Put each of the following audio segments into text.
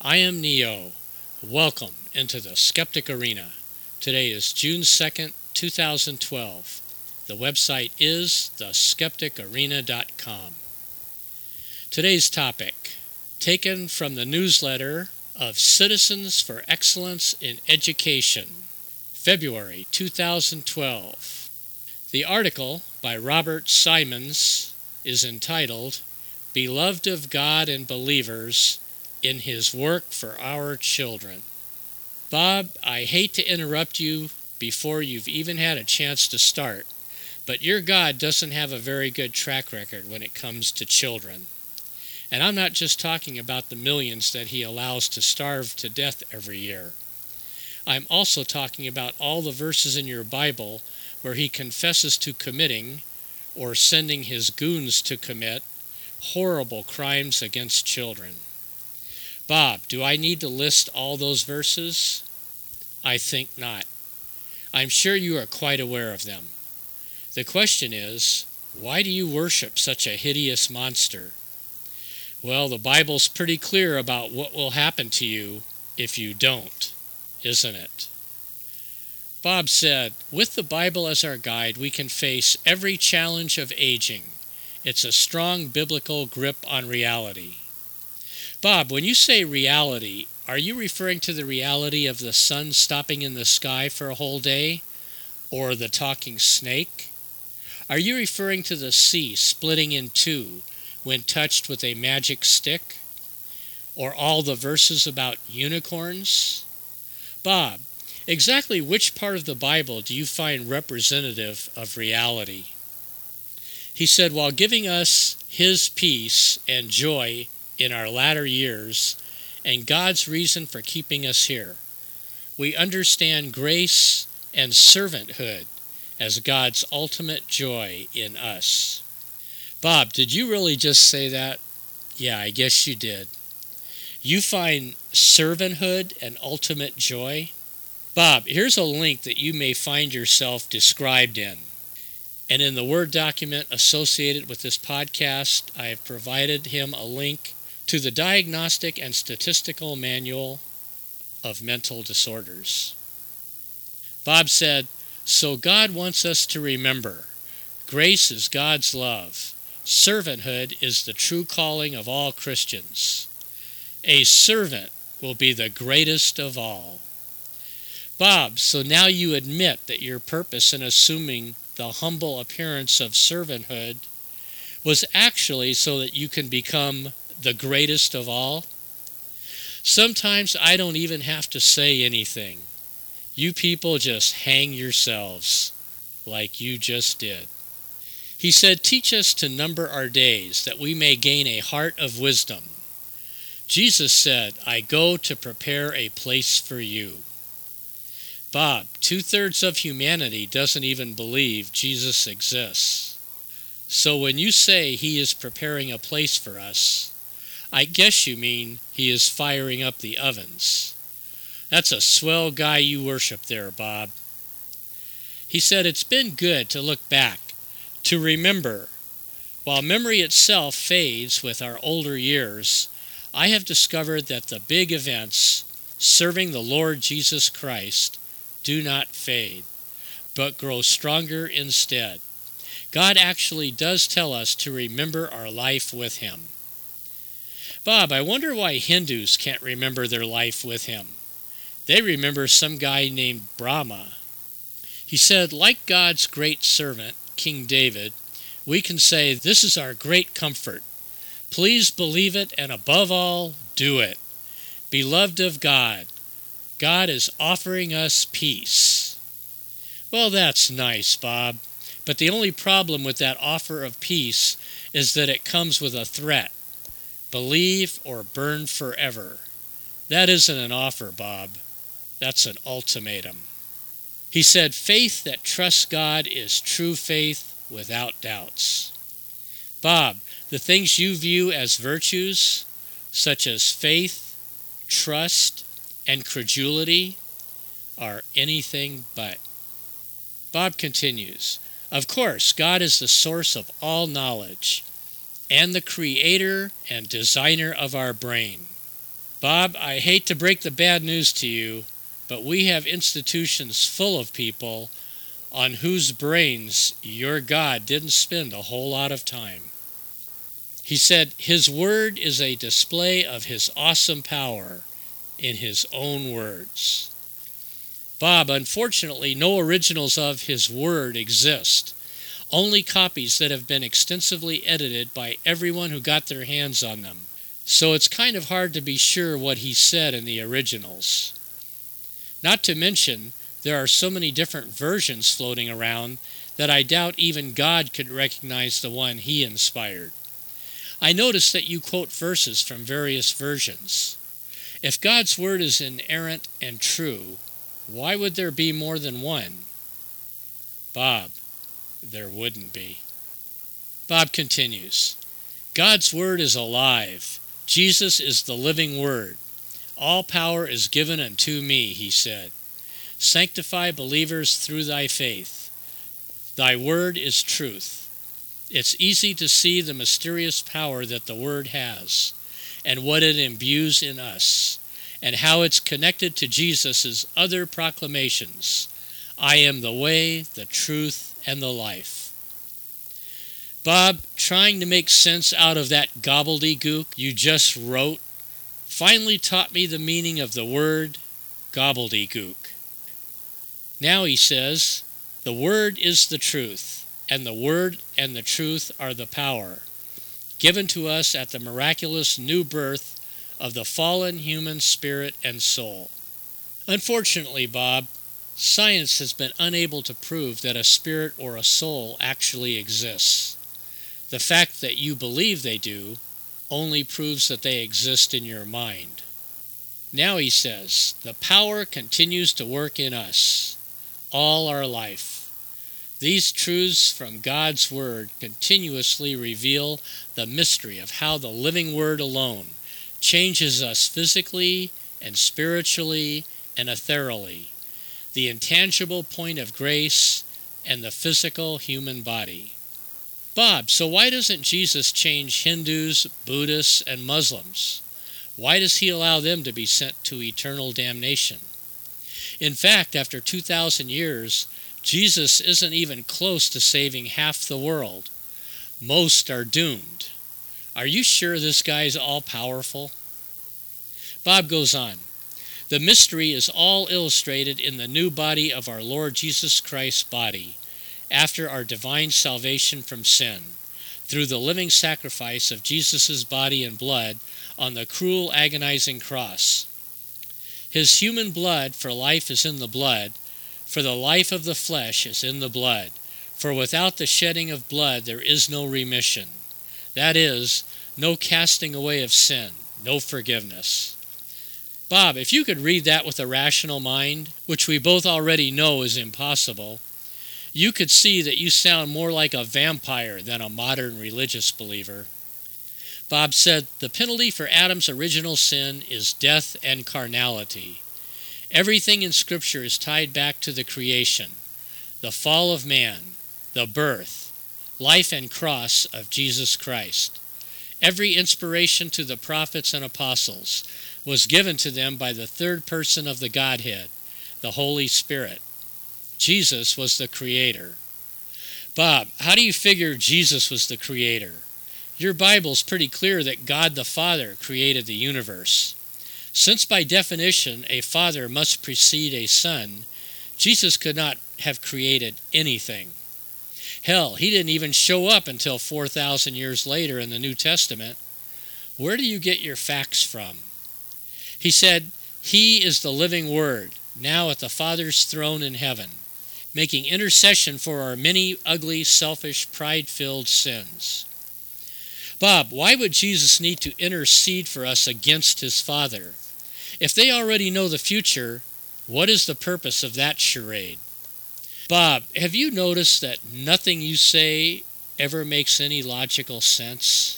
I am Neo. Welcome into the Skeptic Arena. Today is June 2nd, 2012. The website is theskepticarena.com. Today's topic, taken from the newsletter of Citizens for Excellence in Education, February 2012. The article by Robert Simons is entitled, Beloved of God and Believers in His Work for Our Children. Bob, I hate to interrupt you before you've even had a chance to start, but your God doesn't have a very good track record when it comes to children. And I'm not just talking about the millions that He allows to starve to death every year. I'm also talking about all the verses in your Bible where He confesses to committing, or sending His goons to commit, horrible crimes against children. Bob, do I need to list all those verses? I think not. I'm sure you are quite aware of them. The question is, why do you worship such a hideous monster? Well, the Bible's pretty clear about what will happen to you if you don't, isn't it? Bob said, with the Bible as our guide, we can face every challenge of aging. It's a strong biblical grip on reality. Bob, when you say reality, are you referring to the reality of the sun stopping in the sky for a whole day? Or the talking snake? Are you referring to the sea splitting in two when touched with a magic stick? Or all the verses about unicorns? Bob, exactly which part of the Bible do you find representative of reality? He said, while giving us His peace and joy in our latter years and God's reason for keeping us here, we understand grace and servanthood as God's ultimate joy in us. Bob, did you really just say that? Yeah, I guess you did. You find servanthood and ultimate joy? Bob, here's a link that you may find yourself described in. And in the Word document associated with this podcast, I have provided him a link to the Diagnostic and Statistical Manual of Mental Disorders. Bob said, so God wants us to remember, grace is God's love. Servanthood is the true calling of all Christians. A servant will be the greatest of all. Bob, so now you admit that your purpose in assuming the humble appearance of servanthood was actually so that you can become the greatest of all? Sometimes I don't even have to say anything. You people just hang yourselves like you just did. He said, teach us to number our days that we may gain a heart of wisdom. Jesus said, I go to prepare a place for you. Bob, 2/3 of humanity doesn't even believe Jesus exists. So when you say He is preparing a place for us, I guess you mean He is firing up the ovens. That's a swell guy you worship there, Bob. He said it's been good to look back, to remember. While memory itself fades with our older years, I have discovered that the big events serving the Lord Jesus Christ do not fade, but grow stronger instead. God actually does tell us to remember our life with Him. Bob, I wonder why Hindus can't remember their life with Him. They remember some guy named Brahma. He said, like God's great servant, King David, we can say, this is our great comfort. Please believe it, and above all, do it. Beloved of God, God is offering us peace. Well, that's nice, Bob, but the only problem with that offer of peace is that it comes with a threat. Believe or burn forever. That isn't an offer, Bob. That's an ultimatum. He said, faith that trusts God is true faith without doubts. Bob, the things you view as virtues, such as faith, trust, and credulity, are anything but. Bob continues, of course, God is the source of all knowledge and the creator and designer of our brain. Bob, I hate to break the bad news to you, but we have institutions full of people on whose brains your God didn't spend a whole lot of time. He said, His word is a display of His awesome power in His own words. Bob, unfortunately, no originals of His word exist. Only copies that have been extensively edited by everyone who got their hands on them. So it's kind of hard to be sure what He said in the originals. Not to mention, there are so many different versions floating around that I doubt even God could recognize the one He inspired. I notice that you quote verses from various versions. If God's word is inerrant and true, why would there be more than one? Bob, there wouldn't be. Bob continues, God's word is alive. Jesus is the living word. All power is given unto me, He said. Sanctify believers through thy faith. Thy word is truth. It's easy to see the mysterious power that the word has and what it imbues in us and how it's connected to Jesus' other proclamations. I am the way, the truth, and the life. Bob, trying to make sense out of that gobbledygook you just wrote finally taught me the meaning of the word gobbledygook. Now he says, the word is the truth, and the word and the truth are the power, given to us at the miraculous new birth of the fallen human spirit and soul. Unfortunately, Bob, science has been unable to prove that a spirit or a soul actually exists. The fact that you believe they do only proves that they exist in your mind. Now he says, the power continues to work in us all our life. These truths from God's Word continuously reveal the mystery of how the living Word alone changes us physically and spiritually and ethereally, the intangible point of grace and the physical human body. Bob, so why doesn't Jesus change Hindus, Buddhists, and Muslims? Why does He allow them to be sent to eternal damnation? In fact, after 2,000 years, Jesus isn't even close to saving half the world. Most are doomed. Are you sure this guy's all-powerful? Bob goes on. The mystery is all illustrated in the new body of our Lord Jesus Christ's body, after our divine salvation from sin, through the living sacrifice of Jesus' body and blood on the cruel, agonizing cross. His human blood for life is in the blood, for the life of the flesh is in the blood, for without the shedding of blood there is no remission. That is, no casting away of sin, no forgiveness. Bob, if you could read that with a rational mind, which we both already know is impossible, you could see that you sound more like a vampire than a modern religious believer. Bob said, the penalty for Adam's original sin is death and carnality. Everything in Scripture is tied back to the creation, the fall of man, the birth, life and cross of Jesus Christ. Every inspiration to the prophets and apostles was given to them by the third person of the Godhead, the Holy Spirit. Jesus was the creator. Bob, how do you figure Jesus was the creator? Your Bible's pretty clear that God the Father created the universe. Since by definition a father must precede a son, Jesus could not have created anything. Hell, he didn't even show up until 4,000 years later in the New Testament. Where do you get your facts from? He said, He is the living Word, now at the Father's throne in heaven, making intercession for our many ugly, selfish, pride-filled sins. Bob, why would Jesus need to intercede for us against His Father? If they already know the future, what is the purpose of that charade? Bob, have you noticed that nothing you say ever makes any logical sense?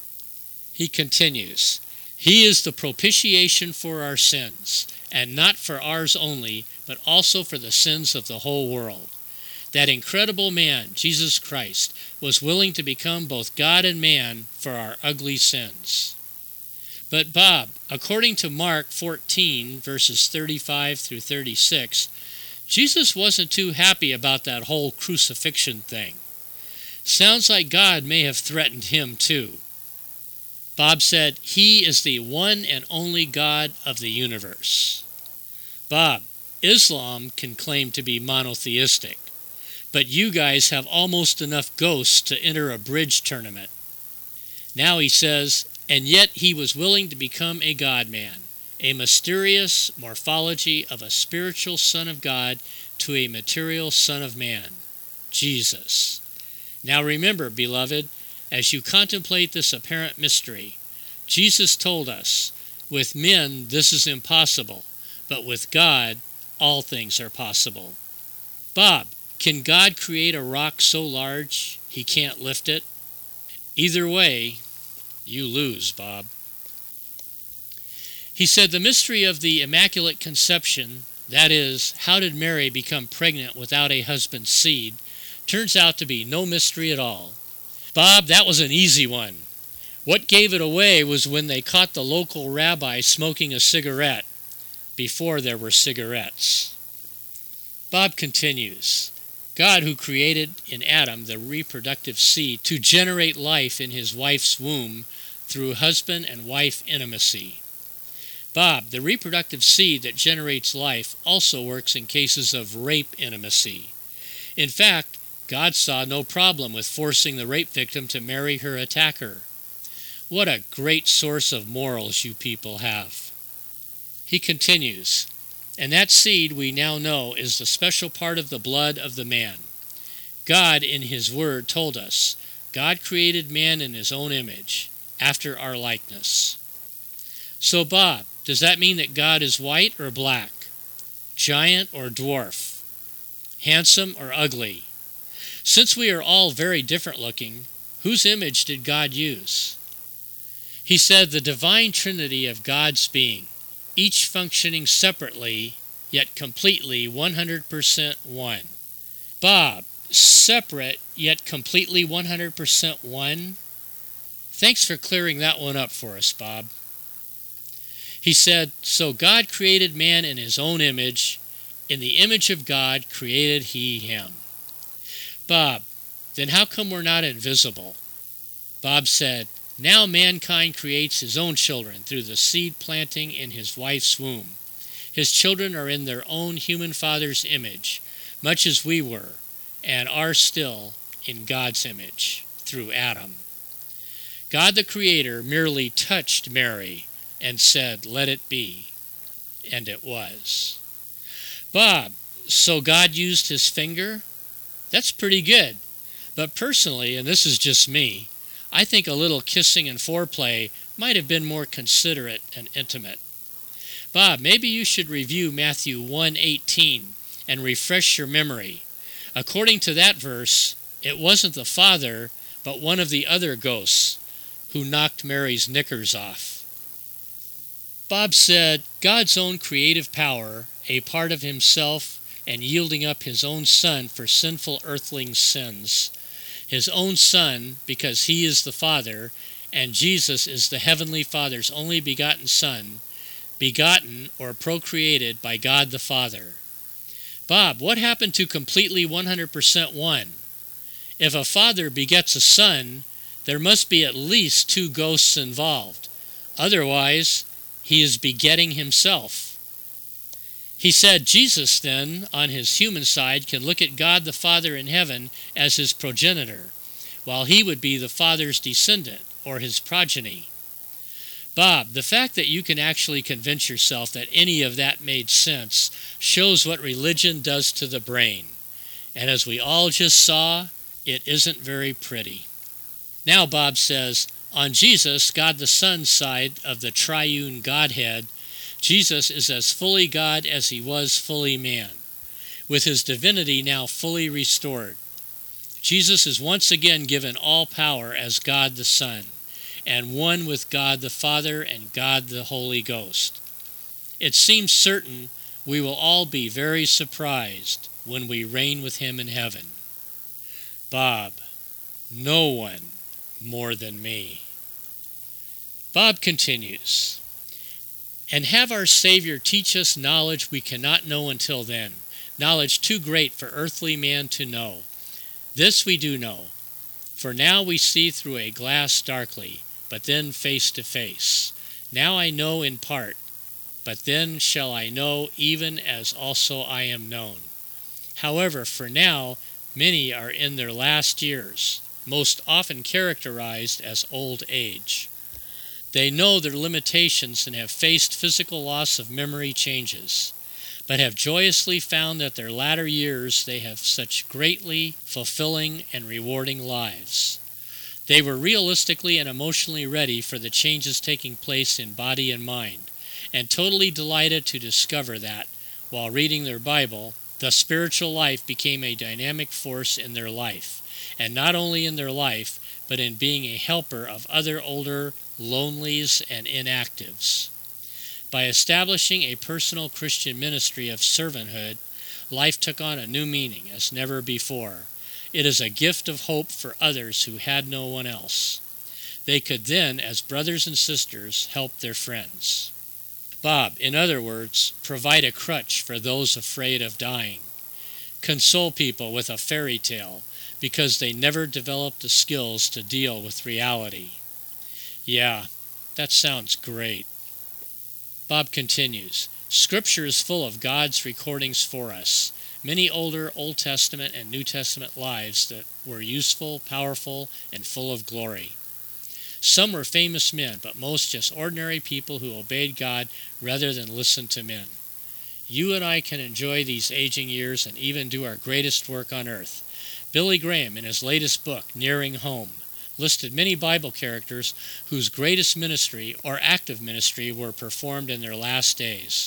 He continues, He is the propitiation for our sins, and not for ours only, but also for the sins of the whole world. That incredible man, Jesus Christ, was willing to become both God and man for our ugly sins. But Bob, according to Mark 14, verses 35 through 36, Jesus wasn't too happy about that whole crucifixion thing. Sounds like God may have threatened him too. Bob said, He is the one and only God of the universe. Bob, Islam can claim to be monotheistic, but you guys have almost enough ghosts to enter a bridge tournament. Now he says, and yet he was willing to become a God-man, a mysterious morphology of a spiritual Son of God to a material Son of Man, Jesus. Now remember, beloved, as you contemplate this apparent mystery, Jesus told us, with men this is impossible, but with God all things are possible. Bob, can God create a rock so large he can't lift it? Either way, you lose, Bob. He said the mystery of the Immaculate Conception, that is, how did Mary become pregnant without a husband's seed, turns out to be no mystery at all. Bob, that was an easy one. What gave it away was when they caught the local rabbi smoking a cigarette before there were cigarettes. Bob continues, God who created in Adam the reproductive seed to generate life in his wife's womb through husband and wife intimacy. Bob, the reproductive seed that generates life also works in cases of rape intimacy. In fact, God saw no problem with forcing the rape victim to marry her attacker. What a great source of morals you people have. He continues, and that seed we now know is the special part of the blood of the man. God in his word told us, God created man in his own image, after our likeness. So Bob, does that mean that God is white or black? Giant or dwarf? Handsome or ugly? Since we are all very different looking, whose image did God use? He said the divine trinity of God's being, each functioning separately, yet completely 100% one. Bob, separate yet completely 100% one? Thanks for clearing that one up for us, Bob. He said, so God created man in his own image. In the image of God created he him. Bob, then how come we're not invisible? Bob said, now mankind creates his own children through the seed planting in his wife's womb. His children are in their own human father's image, much as we were, and are still in God's image, through Adam. God the Creator merely touched Mary and said, let it be. And it was. Bob, so God used his finger? That's pretty good. But personally, and this is just me, I think a little kissing and foreplay might have been more considerate and intimate. Bob, maybe you should review Matthew 1:18 and refresh your memory. According to that verse, it wasn't the father, but one of the other ghosts who knocked Mary's knickers off. Bob said, God's own creative power, a part of himself, and yielding up his own son for sinful earthling sins. His own son, because he is the Father, and Jesus is the Heavenly Father's only begotten Son, begotten or procreated by God the Father. Bob, what happened to completely 100% one? If a father begets a son, there must be at least two ghosts involved. Otherwise, he is begetting himself. He said Jesus then, on his human side, can look at God the Father in heaven as his progenitor, while he would be the Father's descendant, or his progeny. Bob, the fact that you can actually convince yourself that any of that made sense shows what religion does to the brain. And as we all just saw, it isn't very pretty. Now Bob says, on Jesus, God the Son's side of the triune Godhead, Jesus is as fully God as he was fully man, with his divinity now fully restored. Jesus is once again given all power as God the Son, and one with God the Father and God the Holy Ghost. It seems certain we will all be very surprised when we reign with him in heaven. Bob, no one more than me. Bob continues, "And have our Savior teach us knowledge we cannot know until then, knowledge too great for earthly man to know. This we do know, for now we see through a glass darkly, but then face to face. Now I know in part, but then shall I know even as also I am known. However, for now, many are in their last years, most often characterized as old age. They know their limitations and have faced physical loss of memory changes, but have joyously found that their latter years they have such greatly fulfilling and rewarding lives. They were realistically and emotionally ready for the changes taking place in body and mind, and totally delighted to discover that, while reading their Bible, the spiritual life became a dynamic force in their life, and not only in their life, but in being a helper of other older lonelies and inactives. By establishing a personal Christian ministry of servanthood, life took on a new meaning as never before. It is a gift of hope for others who had no one else. They could then, as brothers and sisters, help their friends. Bob, in other words, provide a crutch for those afraid of dying. Console people with a fairy tale because they never developed the skills to deal with reality." Yeah, that sounds great. Bob continues, "Scripture is full of God's recordings for us, many older Old Testament and New Testament lives that were useful, powerful, and full of glory. Some were famous men, but most just ordinary people who obeyed God rather than listened to men. You and I can enjoy these aging years and even do our greatest work on earth. Billy Graham, in his latest book, Nearing Home, listed many Bible characters whose greatest ministry or active ministry were performed in their last days.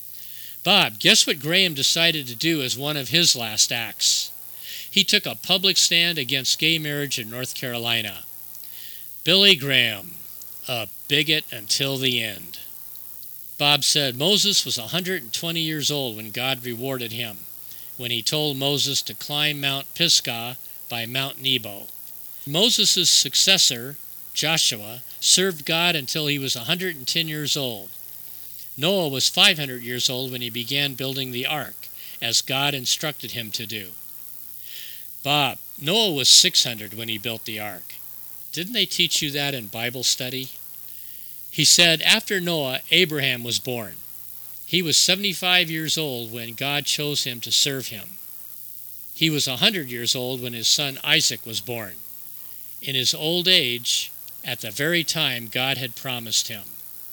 Bob, guess what Graham decided to do as one of his last acts? He took a public stand against gay marriage in North Carolina. Billy Graham, a bigot until the end." Bob said Moses was 120 years old when God rewarded him, when he told Moses to climb Mount Pisgah by Mount Nebo. Moses' successor, Joshua, served God until he was 110 years old. Noah was 500 years old when he began building the ark, as God instructed him to do. Bob, Noah was 600 when he built the ark. Didn't they teach you that in Bible study? He said after Noah, Abraham was born. He was 75 years old when God chose him to serve him. He was 100 years old when his son Isaac was born, in his old age, at the very time God had promised him.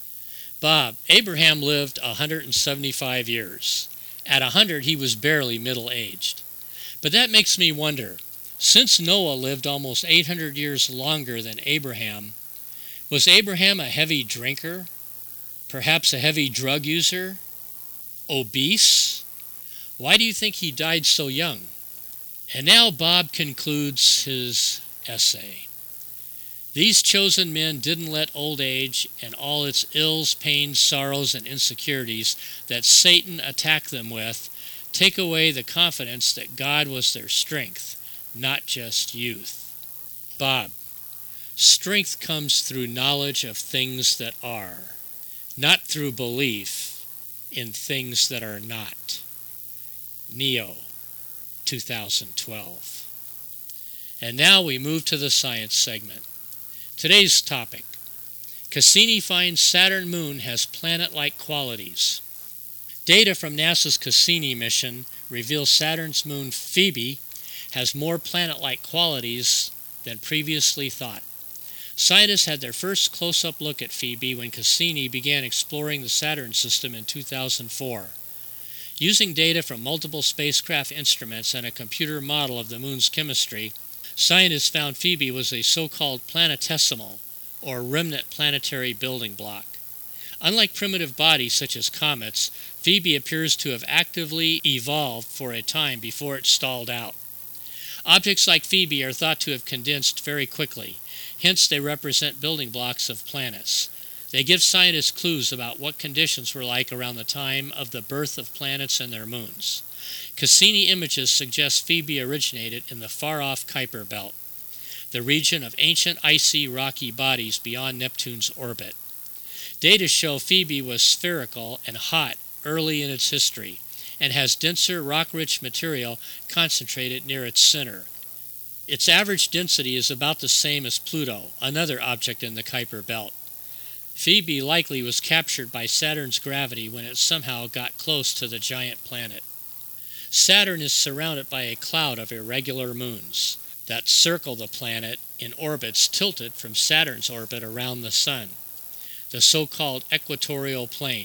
Bob, Abraham lived 175 years. At 100, he was barely middle-aged. But that makes me wonder, since Noah lived almost 800 years longer than Abraham, was Abraham a heavy drinker? Perhaps a heavy drug user? Obese? Why do you think he died so young? And now Bob concludes his essay. These chosen men didn't let old age and all its ills, pains, sorrows, and insecurities that Satan attacked them with take away the confidence that God was their strength, not just youth. Bob, strength comes through knowledge of things that are, not through belief in things that are not. Neo, 2012. And now we move to the science segment. Today's topic, Cassini finds Saturn moon has planet-like qualities. Data from NASA's Cassini mission reveals Saturn's moon Phoebe has more planet-like qualities than previously thought. Scientists had their first close-up look at Phoebe when Cassini began exploring the Saturn system in 2004. Using data from multiple spacecraft instruments and a computer model of the moon's chemistry, scientists found Phoebe was a so-called planetesimal, or remnant planetary building block. Unlike primitive bodies such as comets, Phoebe appears to have actively evolved for a time before it stalled out. Objects like Phoebe are thought to have condensed very quickly, hence they represent building blocks of planets. They give scientists clues about what conditions were like around the time of the birth of planets and their moons. Cassini images suggest Phoebe originated in the far-off Kuiper belt. the region of ancient icy rocky bodies beyond Neptune's orbit. Data show Phoebe was spherical and hot early in its history, and has denser rock-rich material concentrated near its center. Its average density is about the same as Pluto, another object in the Kuiper Belt. Phoebe likely was captured by Saturn's gravity when it somehow got close to the giant planet. Saturn is surrounded by a cloud of irregular moons that circle the planet in orbits tilted from Saturn's orbit around the Sun, the so-called equatorial plane.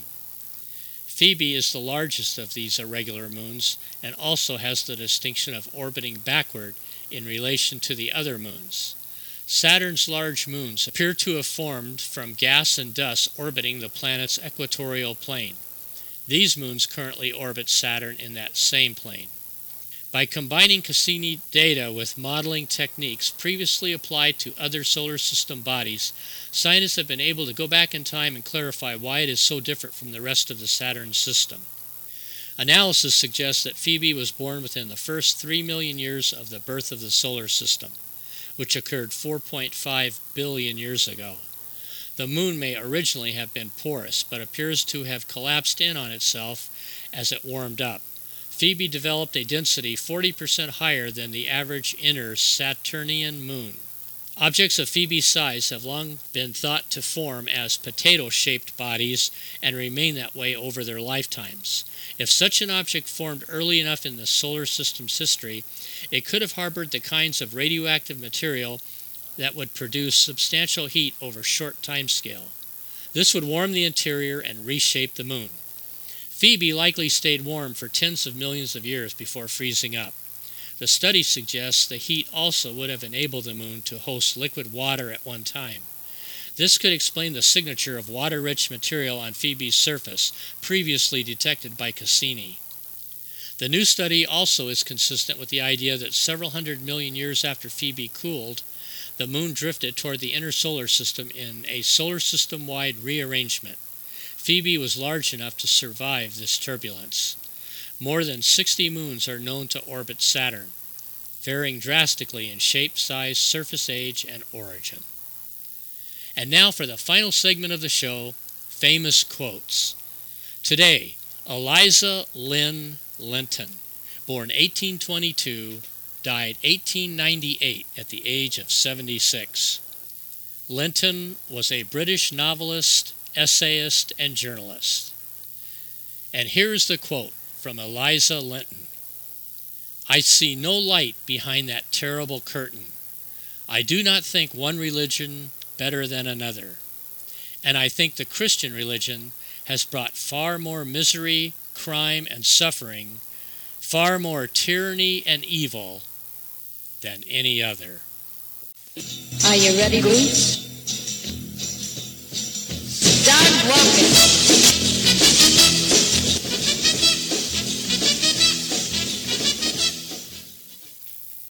Phoebe is the largest of these irregular moons and also has the distinction of orbiting backward in relation to the other moons. Saturn's large moons appear to have formed from gas and dust orbiting the planet's equatorial plane. These moons currently orbit Saturn in that same plane. By combining Cassini data with modeling techniques previously applied to other solar system bodies, scientists have been able to go back in time and clarify why it is so different from the rest of the Saturn system. Analysis suggests that Phoebe was born within the first 3 million years of the birth of the solar system, which occurred 4.5 billion years ago. The moon may originally have been porous, but appears to have collapsed in on itself as it warmed up. Phoebe developed a density 40% higher than the average inner Saturnian moon. Objects of Phoebe's size have long been thought to form as potato-shaped bodies and remain that way over their lifetimes. If such an object formed early enough in the solar system's history, it could have harbored the kinds of radioactive material that would produce substantial heat over a short time scale. This would warm the interior and reshape the moon. Phoebe likely stayed warm for tens of millions of years before freezing up. The study suggests the heat also would have enabled the moon to host liquid water at one time. This could explain the signature of water-rich material on Phoebe's surface, previously detected by Cassini. The new study also is consistent with the idea that several hundred million years after Phoebe cooled, the moon drifted toward the inner solar system in a solar system-wide rearrangement. Phoebe was large enough to survive this turbulence. More than 60 moons are known to orbit Saturn, varying drastically in shape, size, surface age, and origin. And now for the final segment of the show, famous quotes. Today, Eliza Lynn Linton, born 1822, died 1898 at the age of 76. Linton was a British novelist, essayist, and journalist. And here's the quote from Eliza Linton. "I see no light behind that terrible curtain. I do not think one religion better than another. And I think the Christian religion has brought far more misery, crime, and suffering, far more tyranny and evil than any other." Are you ready, Bruce? Start walking.